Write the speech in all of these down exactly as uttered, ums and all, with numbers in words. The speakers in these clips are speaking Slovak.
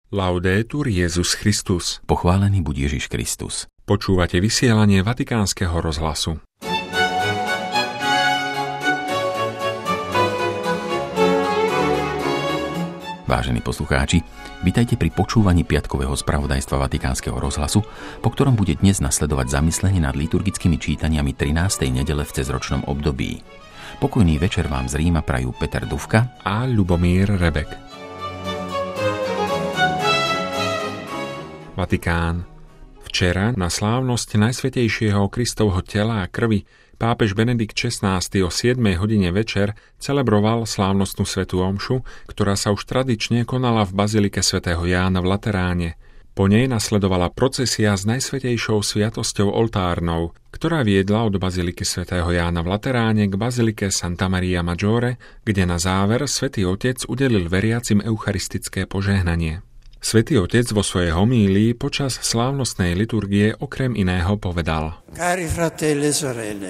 Laudetur Jesus Christus. Pochválený buď Ježiš Kristus. Počúvate vysielanie Vatikánskeho rozhlasu. Vážení poslucháči, vitajte pri počúvaní piatkového spravodajstva Vatikánskeho rozhlasu, po ktorom bude dnes nasledovať zamyslenie nad liturgickými čítaniami trinástej nedele v cezročnom období. Pokojný večer vám z Ríma prajú Peter Dufka a Ľubomír Rebek. Vatikán. Včera na slávnosť Najsvätejšieho Kristovho tela a krvi pápež Benedikt šestnásty o siedmej hodine večer celebroval slávnostnú svätú omšu, ktorá sa už tradične konala v bazilike svätého Jána v Lateráne. Po nej nasledovala procesia s Najsvätejšou sviatosťou oltárnou, ktorá viedla od baziliky svätého Jána v Lateráne k bazilike Santa Maria Maggiore, kde na záver Svätý Otec udelil veriacim eucharistické požehnanie. Svätý Otec vo svojej homílii počas slávnostnej liturgie okrem iného povedal: Cari fratelli e sorelle,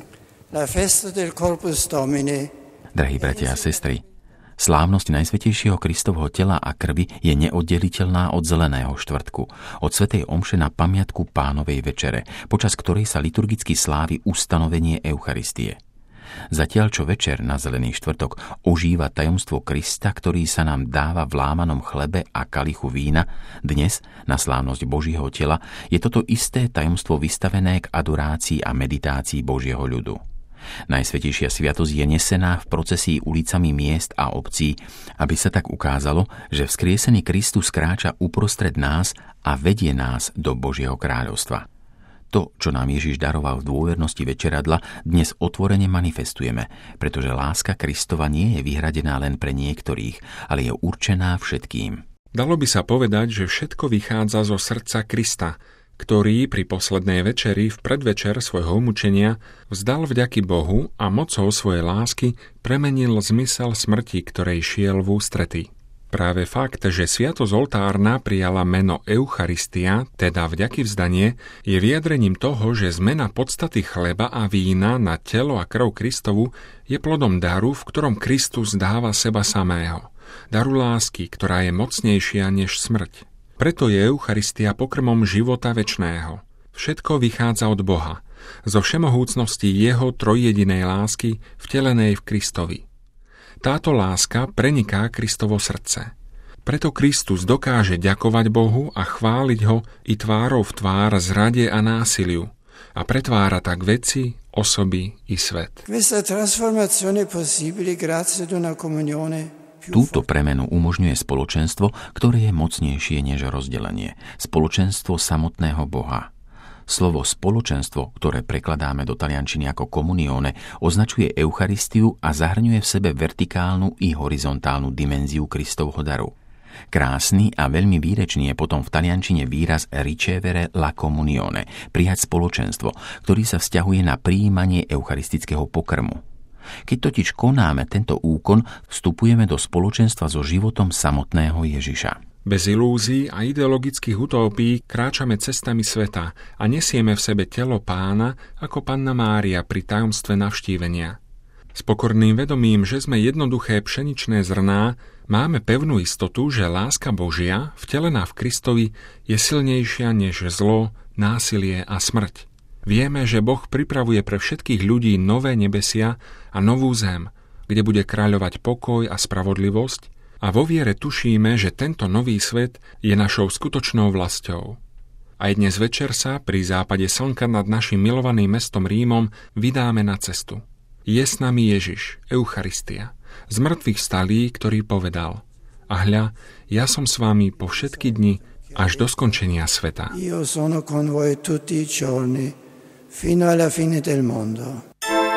la festa del Corpus Domini. Drahí bratia a sestry, slávnosť Najsvätejšieho Kristovho tela a krvi je neoddeliteľná od Zeleného štvrtku, od svätej omše na pamiatku Pánovej večere, počas ktorej sa liturgicky slávi ustanovenie Eucharistie. Zatiaľ čo večer na Zelený štvrtok ožíva tajomstvo Krista, ktorý sa nám dáva v lámanom chlebe a kalichu vína, dnes na slávnosť Božieho tela je toto isté tajomstvo vystavené k adorácii a meditácii Božieho ľudu. Najsvätejšia sviatosť je nesená v procesii ulicami miest a obcí, aby sa tak ukázalo, že vzkriesený Kristus kráča uprostred nás a vedie nás do Božieho kráľovstva. To, čo nám Ježiš daroval v dôvernosti večeradla, dnes otvorene manifestujeme, pretože láska Kristova nie je vyhradená len pre niektorých, ale je určená všetkým. Dalo by sa povedať, že všetko vychádza zo srdca Krista, ktorý pri poslednej večeri v predvečer svojho mučenia vzdal vďaky Bohu a mocou svojej lásky premenil zmysel smrti, ktorej šiel v ústrety. Práve fakt, že sviatosť oltárna prijala meno Eucharistia, teda vďaky vzdanie, je vyjadrením toho, že zmena podstaty chleba a vína na telo a krv Kristovu je plodom daru, v ktorom Kristus dáva seba samého. Daru lásky, ktorá je mocnejšia než smrť. Preto je Eucharistia pokrmom života večného. Všetko vychádza od Boha, zo všemohúcnosti jeho trojjedinej lásky vtelenej v Kristovi. Táto láska preniká Kristovo srdce. Preto Kristus dokáže ďakovať Bohu a chváliť ho i tvárou v tvár zrade a násiliu a pretvára tak veci, osoby i svet. Túto premenu umožňuje spoločenstvo, ktoré je mocnejšie než rozdelenie. Spoločenstvo samotného Boha. Slovo spoločenstvo, ktoré prekladáme do taliančiny ako komunione, označuje Eucharistiu a zahrňuje v sebe vertikálnu i horizontálnu dimenziu Kristovho daru. Krásny a veľmi výrečný je potom v taliančine výraz ricevere la comunione, prijať spoločenstvo, ktorý sa vzťahuje na prijímanie eucharistického pokrmu. Keď totiž konáme tento úkon, vstupujeme do spoločenstva so životom samotného Ježiša. Bez ilúzií a ideologických utópií kráčame cestami sveta a nesieme v sebe telo Pána ako Panna Mária pri tajomstve navštívenia. S pokorným vedomím, že sme jednoduché pšeničné zrná, máme pevnú istotu, že láska Božia, vtelená v Kristovi, je silnejšia než zlo, násilie a smrť. Vieme, že Boh pripravuje pre všetkých ľudí nové nebesia a novú zem, kde bude kráľovať pokoj a spravodlivosť, a vo viere tušíme, že tento nový svet je našou skutočnou vlastou. Aj dnes večer sa pri západe slnka nad našim milovaným mestom Rímom vydáme na cestu. Je s nami Ježiš, Eucharistia, z mŕtvych vstalý, ktorý povedal: A hľa, ja som s vami po všetky dni až do skončenia sveta. Io sono con voi tutti i giorni, fino alla fine del mondo.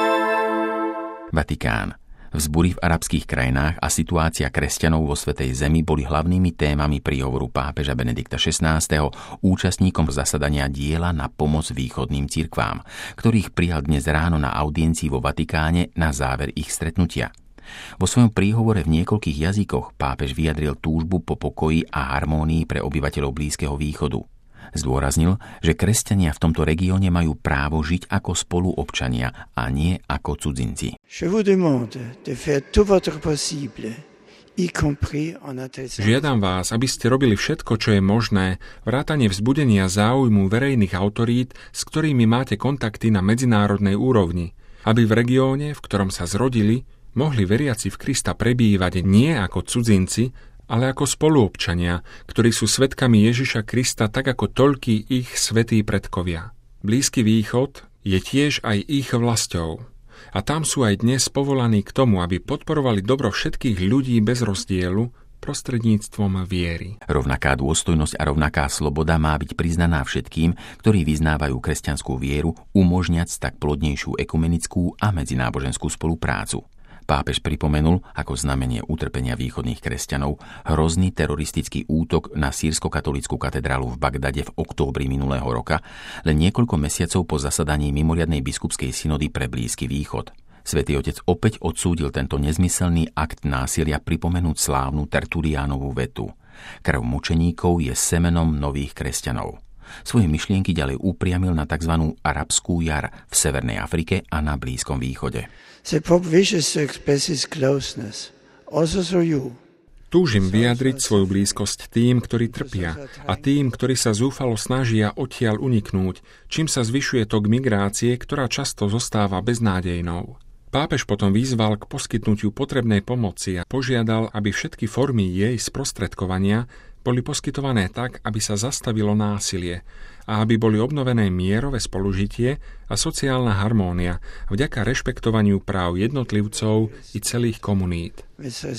Vatikán. Vzbúry v arabských krajinách a situácia kresťanov vo Svätej Zemi boli hlavnými témami príhovoru pápeža Benedikta šestnásteho účastníkom zasadania diela na pomoc východným cirkvám, ktorých prijal dnes ráno na audiencii vo Vatikáne na záver ich stretnutia. Vo svojom príhovore v niekoľkých jazykoch pápež vyjadril túžbu po pokoji a harmónii pre obyvateľov Blízkeho východu. Zdôraznil, že kresťania v tomto regióne majú právo žiť ako spoluobčania a nie ako cudzinci. Je vous demande de faire tout votre possible Žiadam vás, aby ste robili všetko, čo je možné, vrátane vzbudenia záujmu verejných autorít, s ktorými máte kontakty na medzinárodnej úrovni, aby v regióne, v ktorom sa zrodili, mohli veriaci v Krista prebývať nie ako cudzinci, ale ako spoluobčania, ktorí sú svedkami Ježiša Krista tak ako toľkí ich svätí predkovia. Blízky východ je tiež aj ich vlastou. A tam sú aj dnes povolaní k tomu, aby podporovali dobro všetkých ľudí bez rozdielu prostredníctvom viery. Rovnaká dôstojnosť a rovnaká sloboda má byť priznaná všetkým, ktorí vyznávajú kresťanskú vieru, umožňať tak plodnejšiu ekumenickú a medzináboženskú spoluprácu. Pápež pripomenul ako znamenie utrpenia východných kresťanov hrozný teroristický útok na sýrsko-katolícku katedrálu v Bagdade v októbri minulého roka, len niekoľko mesiacov po zasadaní mimoriadnej biskupskej synody pre Blízky východ. Svätý Otec opäť odsúdil tento nezmyselný akt násilia pripomenúť slávnu Tertuliánovú vetu. Krv mučeníkov je semenom nových kresťanov. Svoje myšlienky ďalej upriamil na tzv. Arabskú jar v Severnej Afrike a na Blízkom východe. Túžim vyjadriť svoju blízkosť tým, ktorí trpia a tým, ktorí sa zúfalo snažia odtiaľ uniknúť, čím sa zvyšuje tok migrácie, ktorá často zostáva beznádejnou. Pápež potom vyzval k poskytnutiu potrebnej pomoci a požiadal, aby všetky formy jej sprostredkovania boli poskytované tak, aby sa zastavilo násilie a aby boli obnovené mierové spolužitie a sociálna harmónia vďaka rešpektovaniu práv jednotlivcov i celých komunít.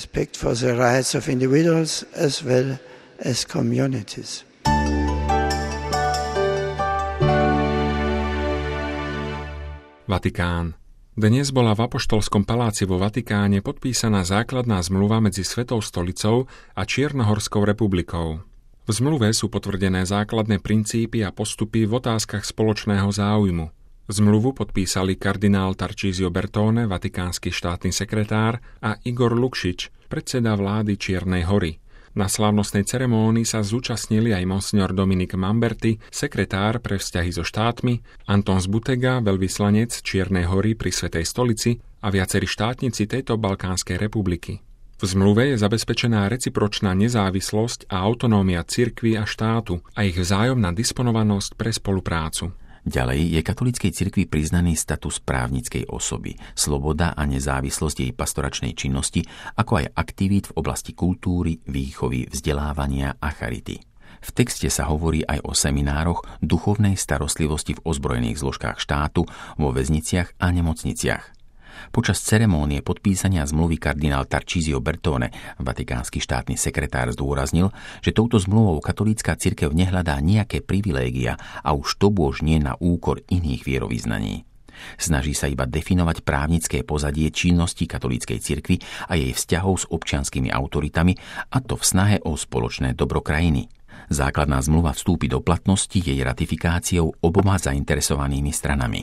Vatikán. Dnes bola v Apoštolskom paláci vo Vatikáne podpísaná základná zmluva medzi Svetou stolicou a Čiernohorskou republikou. V zmluve sú potvrdené základné princípy a postupy v otázkach spoločného záujmu. Zmluvu podpísali kardinál Tarcísio Bertone, vatikánsky štátny sekretár, a Igor Lukšič, predseda vlády Čiernej Hory. Na slávnostnej ceremónii sa zúčastnili aj monsignor Dominik Mamberti, sekretár pre vzťahy so štátmi, Anton Zbutega, veľvyslanec Čiernej Hory pri Svätej stolici a viacerí štátnici tejto Balkánskej republiky. V zmluve je zabezpečená recipročná nezávislosť a autonómia cirkvi a štátu a ich vzájomná disponovanosť pre spoluprácu. Ďalej je katolíckej cirkvi priznaný status právnickej osoby, sloboda a nezávislosť jej pastoračnej činnosti, ako aj aktivít v oblasti kultúry, výchovy, vzdelávania a charity. V texte sa hovorí aj o seminároch duchovnej starostlivosti v ozbrojených zložkách štátu, vo väzniciach a nemocniciach. Počas ceremónie podpísania zmluvy kardinál Tarcísio Bertone, vatikánsky štátny sekretár, zdôraznil, že touto zmluvou katolícka cirkev nehľadá nejaké privilégia a už to bôž nie na úkor iných vierovyznaní. Snaží sa iba definovať právnické pozadie činnosti katolíckej cirkvi a jej vzťahov s občianskými autoritami, a to v snahe o spoločné dobro krajiny. Základná zmluva vstúpi do platnosti jej ratifikáciou oboma zainteresovanými stranami.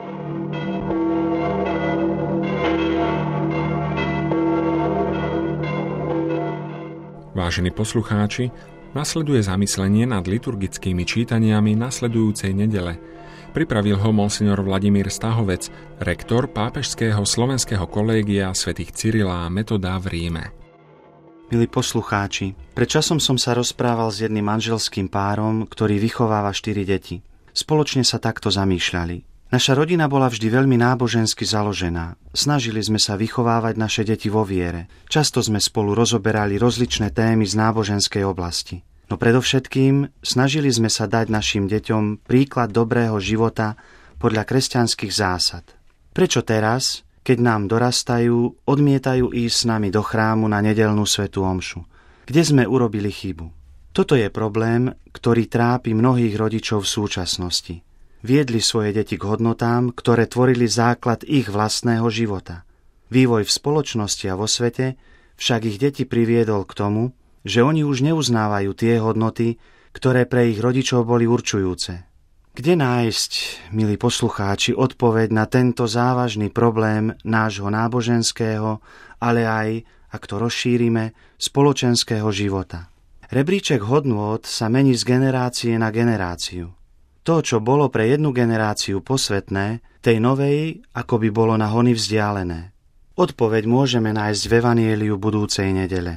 Vážení poslucháči, nasleduje zamyslenie nad liturgickými čítaniami nasledujúcej nedele. Pripravil ho monsignor Vladimír Stahovec, rektor Pápežského slovenského kolégia svätých Cyrila a Metoda v Ríme. Milí poslucháči, pred časom som sa rozprával s jedným manželským párom, ktorý vychováva štyri deti. Spoločne sa takto zamýšľali. Naša rodina bola vždy veľmi nábožensky založená. Snažili sme sa vychovávať naše deti vo viere. Často sme spolu rozoberali rozličné témy z náboženskej oblasti. No predovšetkým snažili sme sa dať našim deťom príklad dobrého života podľa kresťanských zásad. Prečo teraz, keď nám dorastajú, odmietajú ísť s nami do chrámu na nedeľnú svätú omšu? Kde sme urobili chybu? Toto je problém, ktorý trápi mnohých rodičov v súčasnosti. Viedli svoje deti k hodnotám, ktoré tvorili základ ich vlastného života. Vývoj v spoločnosti a vo svete však ich deti priviedol k tomu, že oni už neuznávajú tie hodnoty, ktoré pre ich rodičov boli určujúce. Kde nájsť, milí poslucháči, odpoveď na tento závažný problém nášho náboženského, ale aj, ak to rozšírime, spoločenského života? Rebríček hodnôt sa mení z generácie na generáciu. To, čo bolo pre jednu generáciu posvetné, tej novej ako by bolo na hony vzdialené. Odpoveď môžeme nájsť v Evanjeliu budúcej nedele.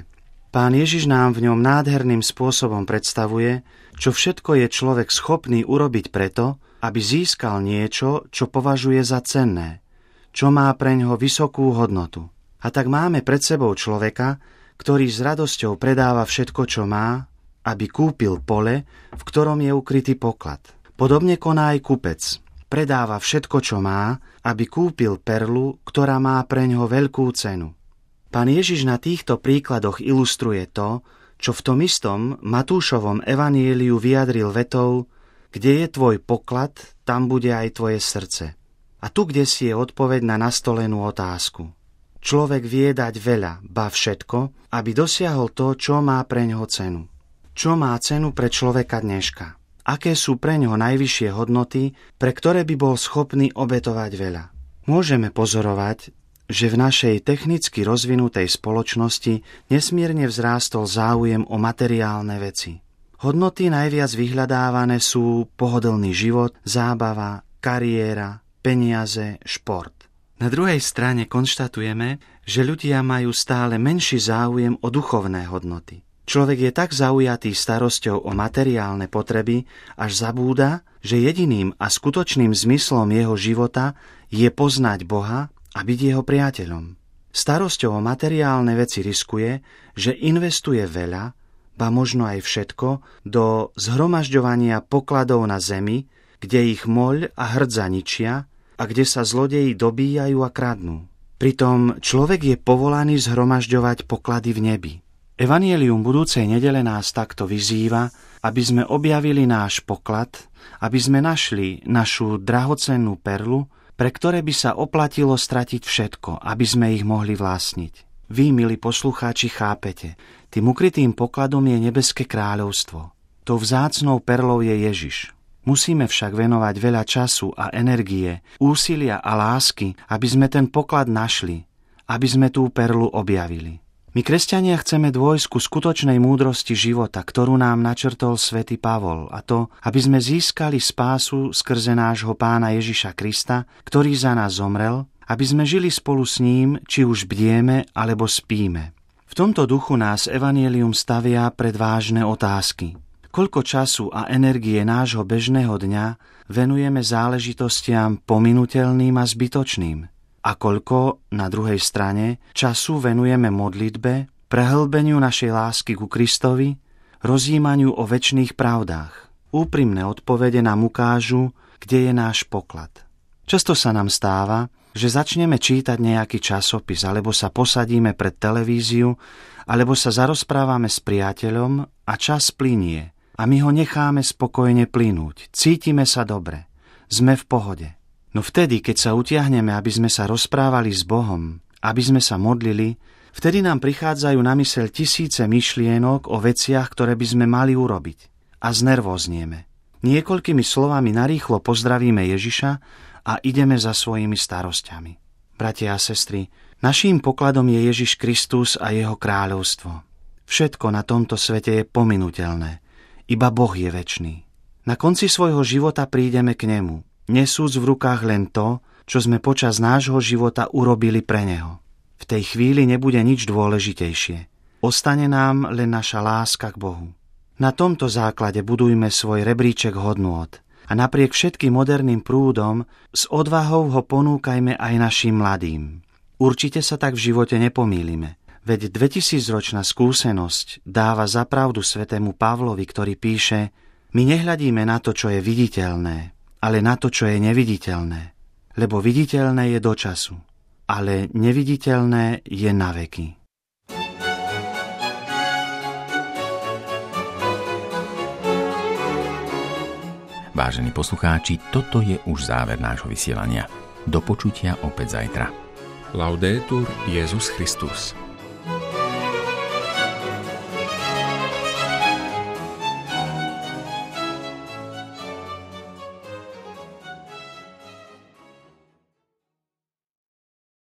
Pán Ježiš nám v ňom nádherným spôsobom predstavuje, čo všetko je človek schopný urobiť preto, aby získal niečo, čo považuje za cenné, čo má preňho vysokú hodnotu. A tak máme pred sebou človeka, ktorý s radosťou predáva všetko, čo má, aby kúpil pole, v ktorom je ukrytý poklad. Podobne koná aj kupec. Predáva všetko, čo má, aby kúpil perlu, ktorá má preňho veľkú cenu. Pán Ježiš na týchto príkladoch ilustruje to, čo v tom istom Matúšovom evanjeliu vyjadril vetou: kde je tvoj poklad, tam bude aj tvoje srdce. A tu kdesi je odpoveď na nastolenú otázku. Človek vie dať veľa, ba všetko, aby dosiahol to, čo má preňho cenu. Čo má cenu pre človeka dneška? Aké sú preňho najvyššie hodnoty, pre ktoré by bol schopný obetovať veľa? Môžeme pozorovať, že v našej technicky rozvinutej spoločnosti nesmierne vzrástol záujem o materiálne veci. Hodnoty najviac vyhľadávané sú pohodlný život, zábava, kariéra, peniaze, šport. Na druhej strane konštatujeme, že ľudia majú stále menší záujem o duchovné hodnoty. Človek je tak zaujatý starosťou o materiálne potreby, až zabúda, že jediným a skutočným zmyslom jeho života je poznať Boha a byť jeho priateľom. Starosťou o materiálne veci riskuje, že investuje veľa, ba možno aj všetko, do zhromažďovania pokladov na zemi, kde ich moľ a hrdza ničia a kde sa zlodeji dobíjajú a kradnú. Pritom človek je povolaný zhromažďovať poklady v nebi. Evanjelium budúcej nedele nás takto vyzýva, aby sme objavili náš poklad, aby sme našli našu drahocennú perlu, pre ktoré by sa oplatilo stratiť všetko, aby sme ich mohli vlastniť. Vy, milí poslucháči, chápete, tým ukrytým pokladom je nebeské kráľovstvo. Tou vzácnou perlou je Ježiš. Musíme však venovať veľa času a energie, úsilia a lásky, aby sme ten poklad našli, aby sme tú perlu objavili. My, kresťania, chceme dôjsť ku skutočnej múdrosti života, ktorú nám načrtol svätý Pavol, a to, aby sme získali spásu skrze nášho Pána Ježiša Krista, ktorý za nás zomrel, aby sme žili spolu s ním, či už bdieme alebo spíme. V tomto duchu nás evanjelium stavia pred vážne otázky. Koľko času a energie nášho bežného dňa venujeme záležitostiam pominuteľným a zbytočným? A koľko, na druhej strane, času venujeme modlitbe, prehlbeniu našej lásky ku Kristovi, rozjímaniu o večných pravdách? Úprimné odpovede nám ukážu, kde je náš poklad. Často sa nám stáva, že začneme čítať nejaký časopis, alebo sa posadíme pred televíziu, alebo sa zarozprávame s priateľom a čas plynie a my ho necháme spokojne plynúť. Cítime sa dobre, sme v pohode. No vtedy, keď sa utiahneme, aby sme sa rozprávali s Bohom, aby sme sa modlili, vtedy nám prichádzajú na myseľ tisíce myšlienok o veciach, ktoré by sme mali urobiť. A znervóznieme. Niekoľkými slovami narýchlo pozdravíme Ježiša a ideme za svojimi starosťami. Bratia a sestry, naším pokladom je Ježiš Kristus a jeho kráľovstvo. Všetko na tomto svete je pominuteľné. Iba Boh je večný. Na konci svojho života prídeme k nemu, nesúc v rukách len to, čo sme počas nášho života urobili pre neho. V tej chvíli nebude nič dôležitejšie. Ostane nám len naša láska k Bohu. Na tomto základe budujme svoj rebríček hodnôt a napriek všetkým moderným prúdom s odvahou ho ponúkajme aj našim mladým. Určite sa tak v živote nepomýlime, veď dvetisícročná skúsenosť dáva za pravdu svätému Pavlovi, ktorý píše: my nehľadíme na to, čo je viditeľné, ale na to, čo je neviditeľné. Lebo viditeľné je do času, ale neviditeľné je na veky. Vážení poslucháči, toto je už záver nášho vysielania. Do počutia opäť zajtra. Laudetur Jesus Christus.